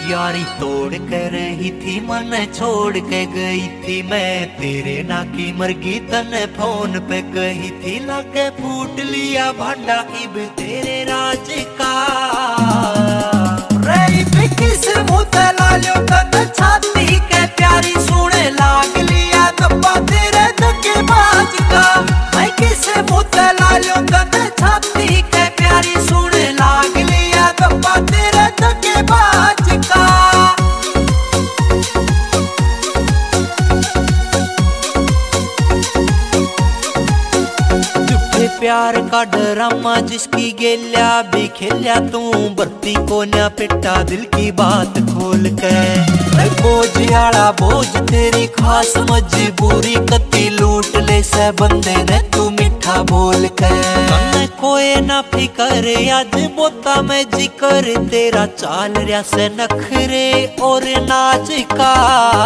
यारी तोड़ कर रही थी मन छोड़ के गई थी मैं तेरे ना की मरगी तने फोन पे कही थी लगे फूट लिया भांडा इब तेरे राज का रे किस मुंह ते लालियो तने छाती के प्यारी सुने लाग लिया दब्बा तेरे धक्के बाज का मैं किस मुंह ते लालियो तने छाती के प्यारी सुने लाग लिया दब्बा तेरे धक्के बाज का प्यार का ड्रामा जिसकी गेल्या भी खेलिया तू बत्ती को न्या पिटा दिल की बात खोल के बोझ आड़ा बोझ तेरी खास मजबूरी कती लूट ले से बंदे ने तू मिठा बोल के कोई ना फिकर आज बोता में जिक्र तेरा चाल रिया से नखरे और नाच का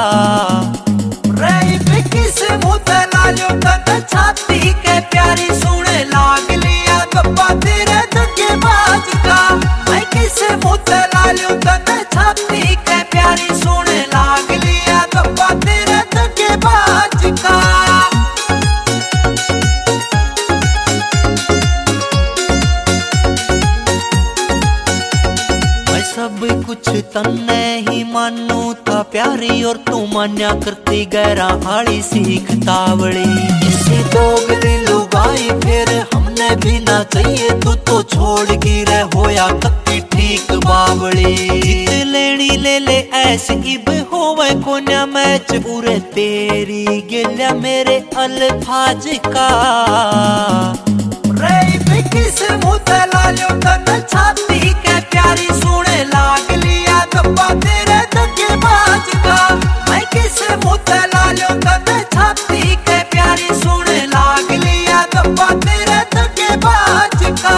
रे किस मुंह ते लालियो तने छाती के प्यारी सुने लाग लिया दब्बा तेरे धक्के बाज का मैं किस मुंह ते लालियो तने छाती के प्यारी सुने लाग लिया दब्बा तेरे धक्के बाज का सब कुछ तन्ने ही मानू था प्यारी और तू मान्या करती गहरा हाड़ी सीख तावड़ी इसी दोगली लुगाई फिर हमने भी ना चाहिए तू तो छोड़ गिरे होया कत्ती ठीक बावड़ी जीत लेनी ले ले ऐसे इब होवे कोन्या मैच पूरे तेरी गिल्या मेरे अल्फाज का रे किस मुंह ते लालियो तने छाती के प्यारी सुने लाग लिया दब्बा तेरे धक्के बाज का मैं किस मुंह ते लालियो तने छाती के प्यारी सुने लाग लिया दब्बा तेरे धक्के बाज का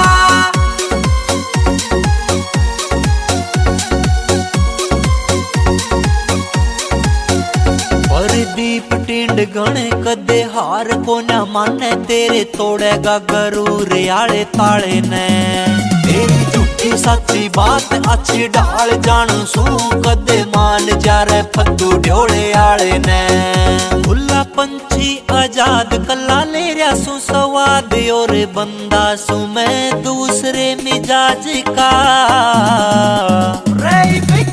दीप टिंड गणे कदे हार को न माने तेरे तोड़ेगा गरूर आले ताले ने तेरी झूठी सच्ची बात अच्छी डाल जानू सू कदे मान जा रे फद्दू ढोले आले ने खुला पंछी आजाद कला ले रहा सू सवाद और बंदा सू मैं दूसरे मिजाज का रे